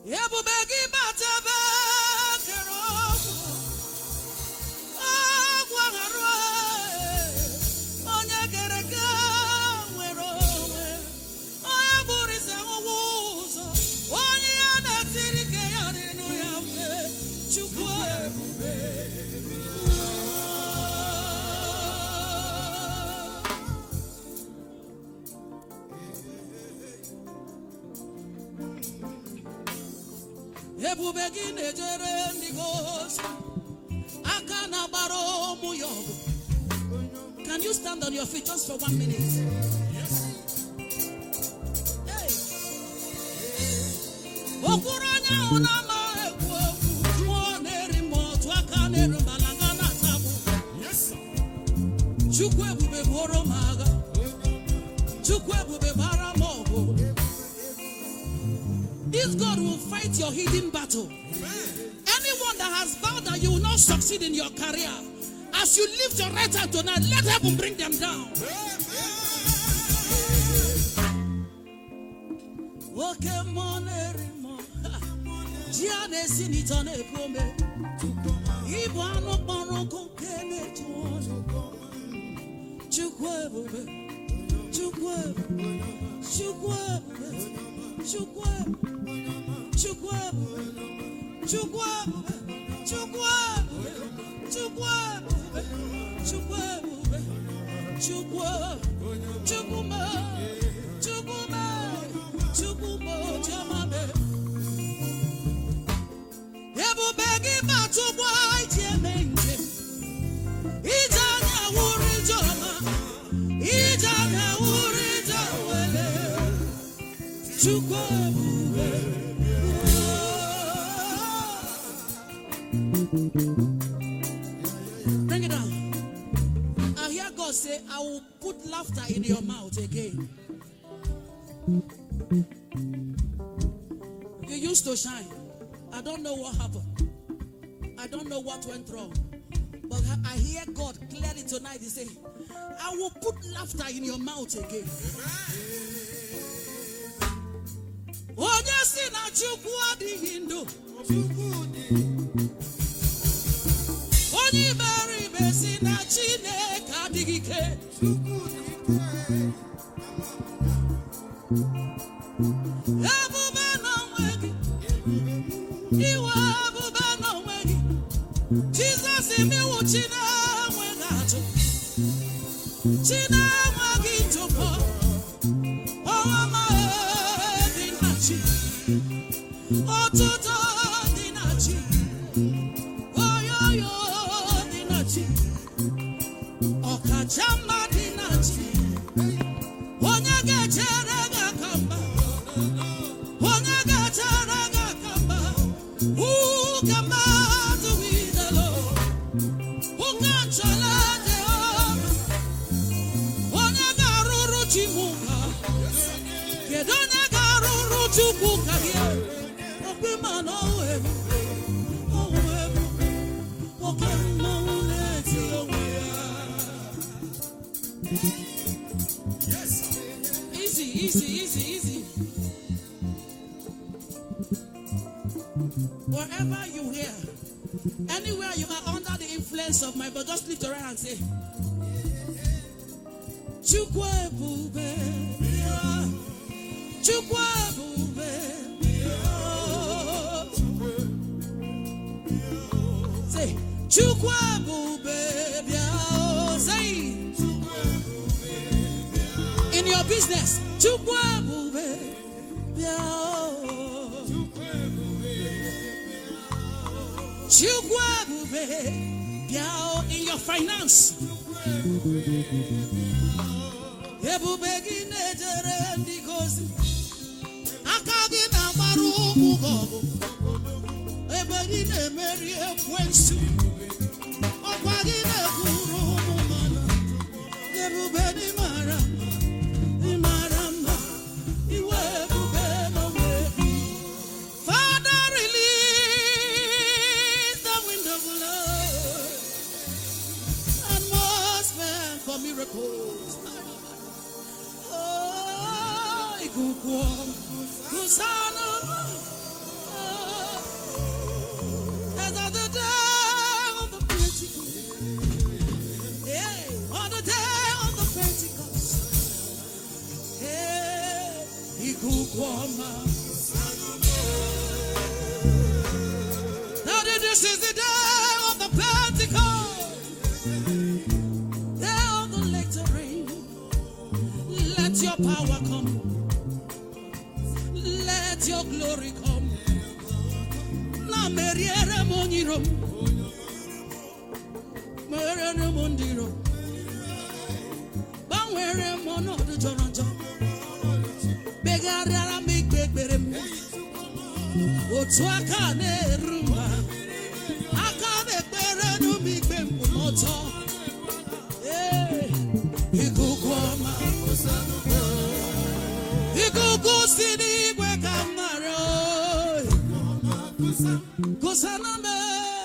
Ebubegi batebe kero agwagaro onye gereke nwere onwe onye bụrịsị ụzọ onye ya na-etiri ke ya dịnụ ya mfe Chukwu ebube Ebubegi nejere ndị gosi aka na gbara ụmụ ya ọgụ. Can you stand on your feet just for 1 minute? Yes. Hey. Okwuru onye ahụ na-ama ekwu okwu mmụọ na-eri mmụọ otu aka na-eru mbalaga na-atabụ. Yes. Chukwu ebube bụrụ m agha. Chukwu ebube bara m ọgụ. This God will fight your hidden battle. Anyone that has vowed that you will not succeed in your career, as you lift your right hand tonight, let heaven bring them down. Okay, monerimo. Jiane sinitone pome. Ibano paroko kene tuone. Chukwebube. Chukwebube. Chukwebube. Chukwebube. Chukwebube. Chukwebube. Chukwebube. Chukwebube. Chukwebube. Chukwebube. Chukwuma. Chukwuma. Chukwuma. Chamabe. Ebubegi batubwa itiemenge. Ijanya wuri joma. Ijanya wuri jawele. Chukwebube. Bring it down. I hear God say, I will put laughter in your mouth again. You used to shine. I don't know what happened. I don't know what went wrong. But I hear God clearly tonight. He say, I will put laughter in your mouth again. Onye si na Chukwu adịghị ndụ. Onye iberi ibe si na Chineke adịghị ike. Ebube n'onwe gị. Iwe ebube n'onwe gị. Jizọs imiwu Chinenweghị atụ. Chinenweghị ntụpọ. Ọma dị na chi. Ọtụtụ dị na chi. Oyoyo dị na chi. Ọkacha mma dị na chi. Onye ga-echere gị aka mba. Onye ga-echere gị aka mba. Who can man do with the Lord? Who can challenge Jehovah? Onye ga-arụrụ chi mụka. Kedu onye ga-arụrụ Chukwu ka gị? Okwe mana ọwụ ebube. Ọwụ ebube. Oke mmanwụ na-eti onwe ya. Easy, easy, easy, easy. Wherever you hear, anywhere you are under the influence of my, but just lift your hand and say, Chukwu ebube bịa. Chukwu ebube bịa. Say, Chukwu ebube bịa. Say, in your business, Chukwu ebube bịa. Chukwu ebube bịa. In your finance, ebube gị na-ejere ndị gosi aka gị na-agbara ụmụ gị ọgụ ebe gị na-emeri ekwensu ọkwa gị na-ekwuru ụmụ mmadụ ebube dị mara mma iwe ebube n'onwe gị. Father, release the wind of love, atmosphere for miracles. Oh, ikuku kusana Daddy, this is the day of the Pentecost, day of the later rain. Let your power come, let your glory come. Na meriere moniro, meriere mondiro, bangwere mono de joranjo. Begara make begberem. Otuaka ne rumba. Akane bere no mi bempo moto. Eh, ikukwama. Ikuku sini gwe kamaro. Kusana me.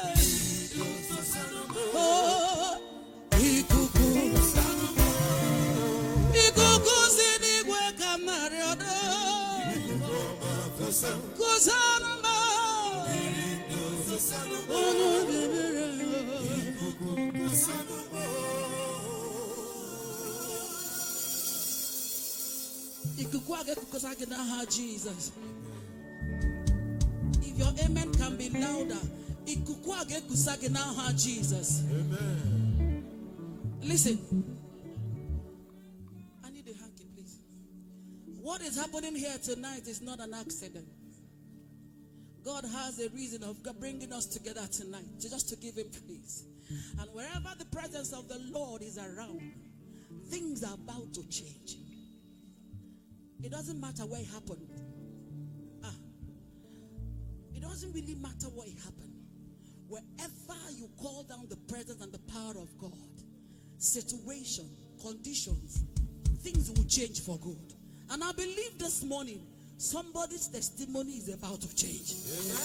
Oh, ikuku. Ikuku sini gwe kamaro. Kusana me. Jesus. If your amen can be louder, Jesus. Amen. Listen. I need a hanky, please. What is happening here tonight is not an accident. God has a reason of bringing us together tonight, just to give him praise. And wherever the presence of the Lord is around, things are about to change. It doesn't matter where it happened. It doesn't really matter what happened. Wherever you call down the presence and the power of God, situation, conditions, things will change for good. And I believe this morning, somebody's testimony is about to change.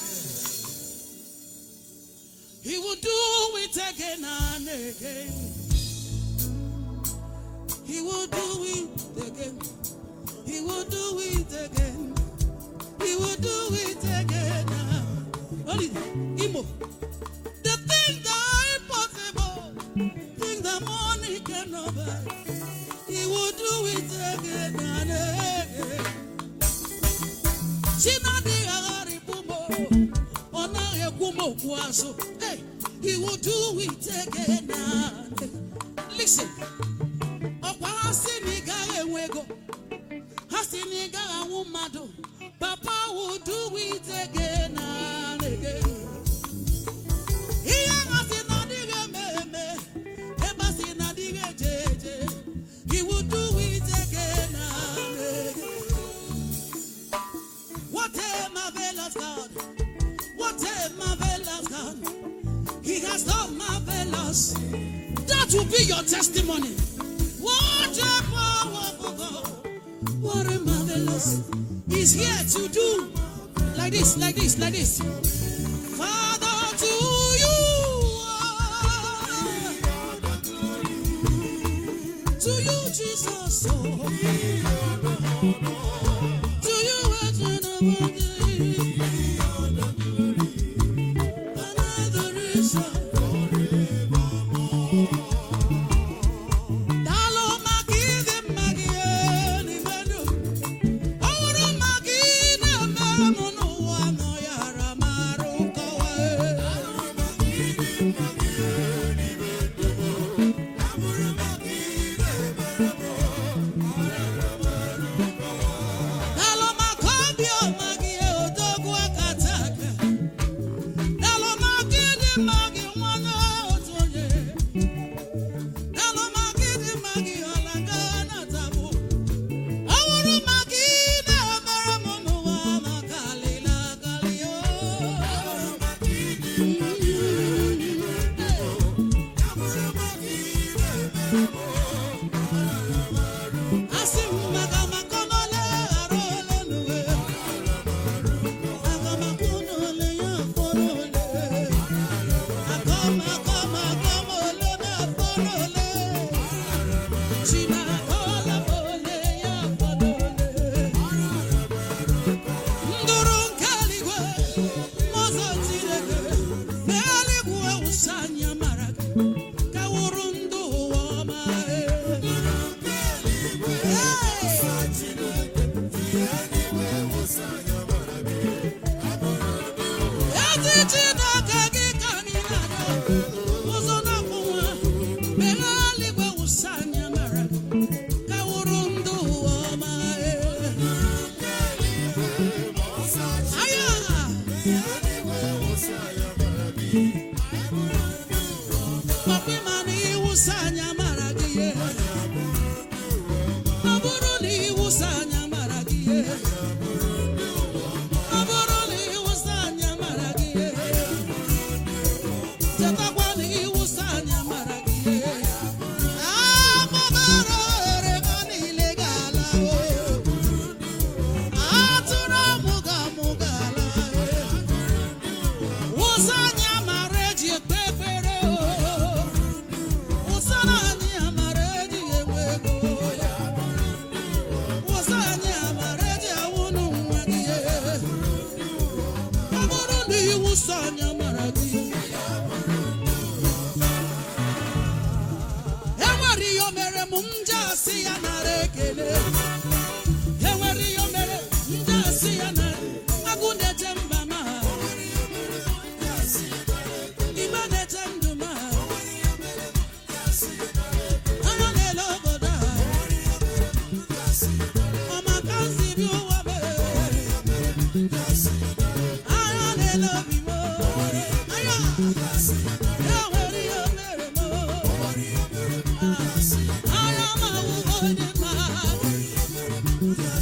Amen. He will do it again and again. He will do it again. He will do it again. He will do it again. Only Imo. The things that are impossible, things that money cannot buy. He will do it again and again. Hey, he will do it again. Listen. Papa will do it again and again. He will do it again and again. What a marvelous God. What a marvelous God. He has done marvelous. That will be your testimony. What a powerful God. What a marvelous. He's here to do like this, like this, like this. Father, to you. To you, Jesus. To you,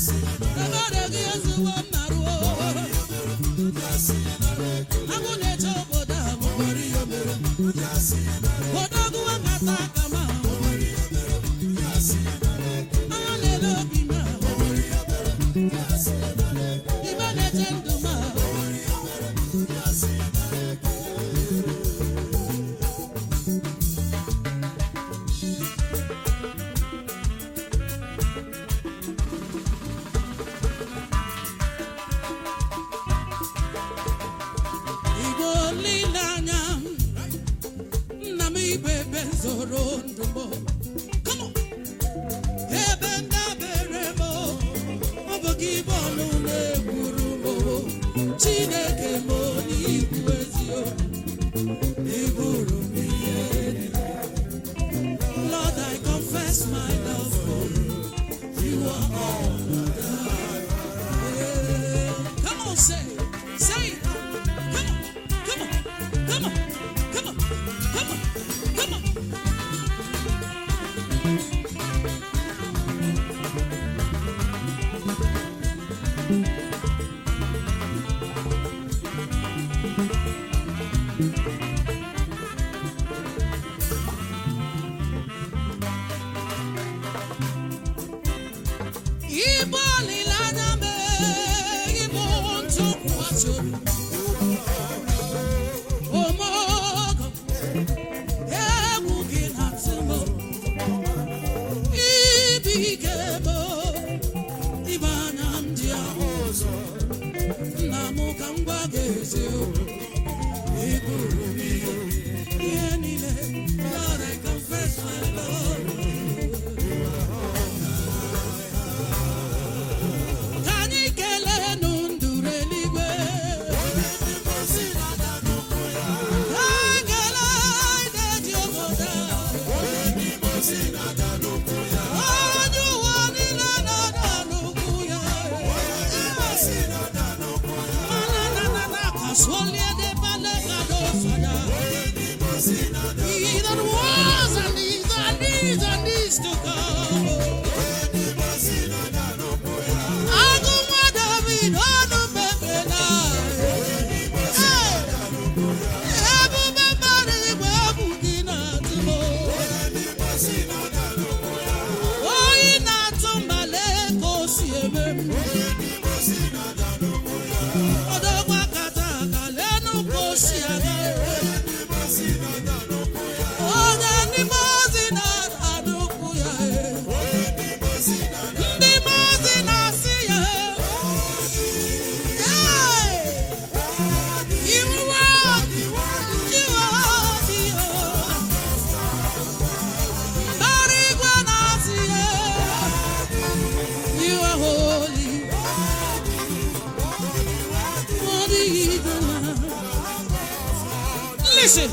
Listen,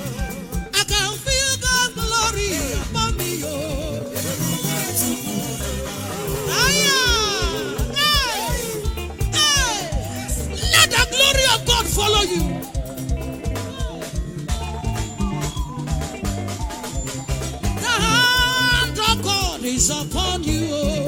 I can feel God's glory upon me. Let the glory of God follow you. The hand of God is upon you.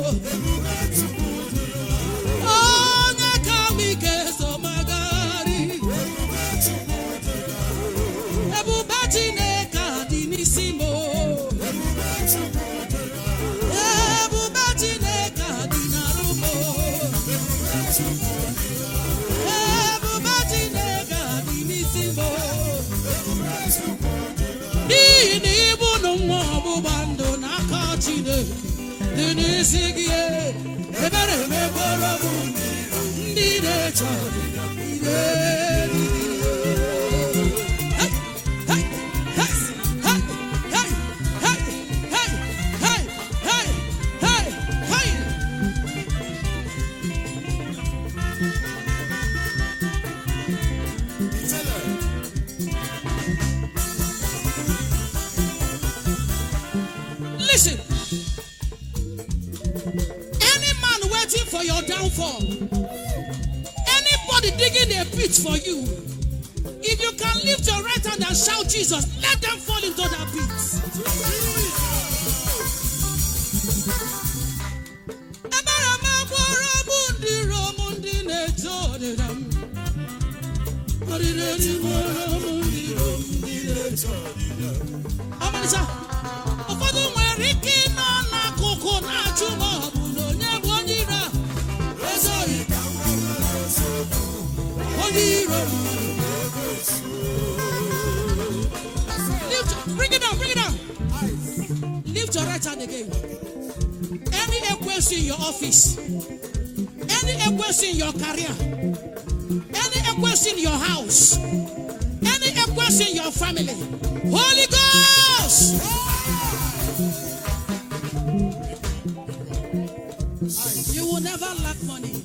Listen, any man waiting for your downfall, anybody digging a pit for you, if you can lift your right hand and shout Jesus, let them fall into that pit. Ebere ma gboro Amalisa, ụfọdụ nwere ike ịnọ n'akụkụ na-achụ ma ọ bụ na onye bụ onye iro a. Ezoghị onye iro. Bring it down, bring it down. Lift your right hand again. Any equation in your office, any equation in your career, any equation in your house, any equation in your family, Holy Ghost. You will never lack money.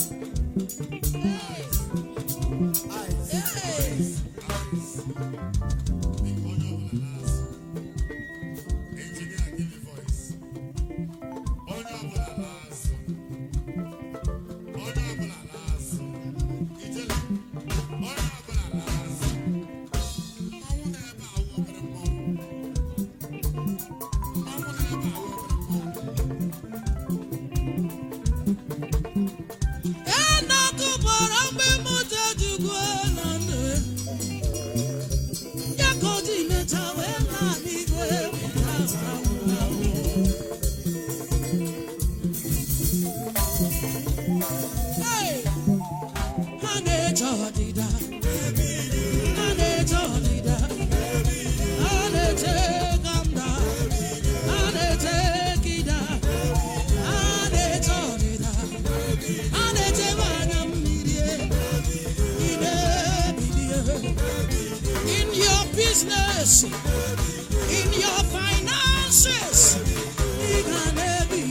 Business, in your finances, you gotta be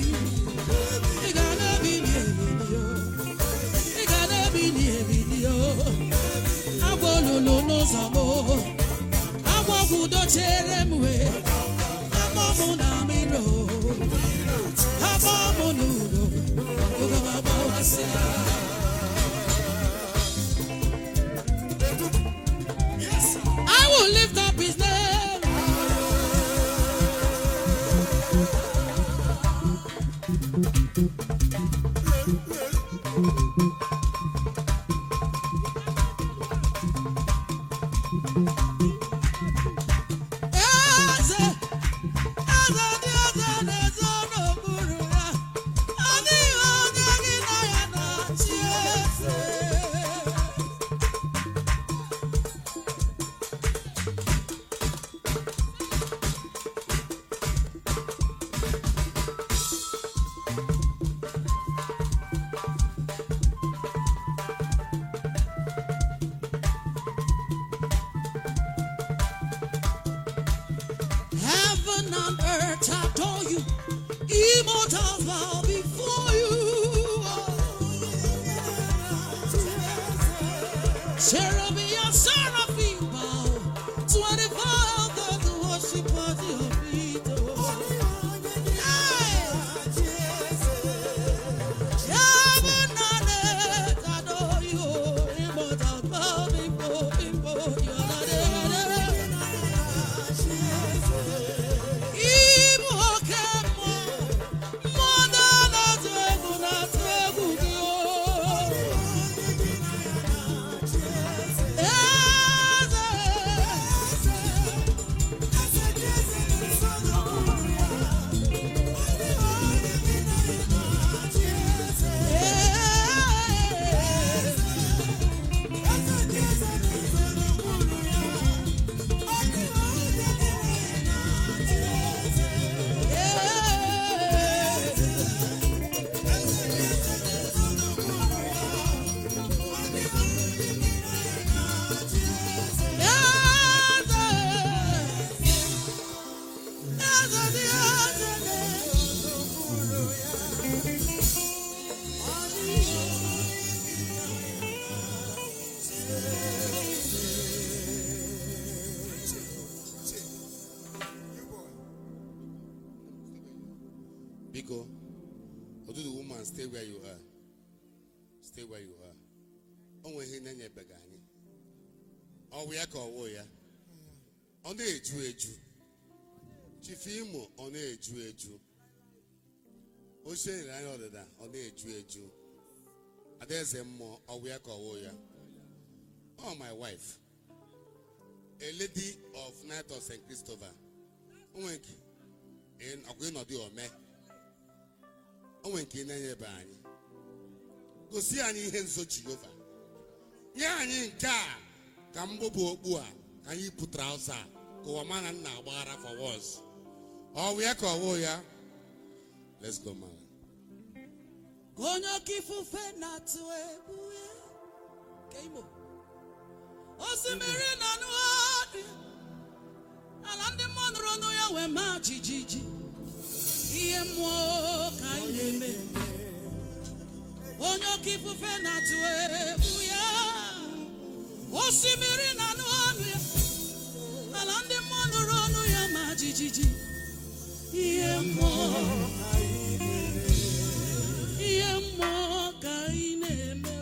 near video. I want to know no sabo. I want to do cheremwe. I want to know miro. I want to know. I will lift up his name. Heaven and earth adore you, immortals bow before you. Cherubim and seraphim bow, 24 elders worship at your feet. Heaven and earth adore you, immortals bow before you. Biko, or do the woman stay where you are? Stay where you are. Onwe he nenye begani. O we aka owo ya. Ono eju. Chifimo ono eju. O she ran odeda ono eju. Adeze mmo o we aka owo ya. Oh, my wife, a lady of Night of St. Christopher. Onwenki in Okwinodi Ome. Onwenki na ye bani. Go see any hands so Jehovah. Yani nka kambobo okpu can you put trouser? Go a man and na for words. Oh, we are called ya. Let's go, man. Gonya kifufe na tuebuye. Keimo. Osimiri na nuadi. Alande monro no ya we ma jijiji. Iye mo kaileme. Gonya kifufe na tuebuye. Osimiri na nuadi. Alande monro no ya ma jijiji. Iye mo kaileme. Iye mo kaileme.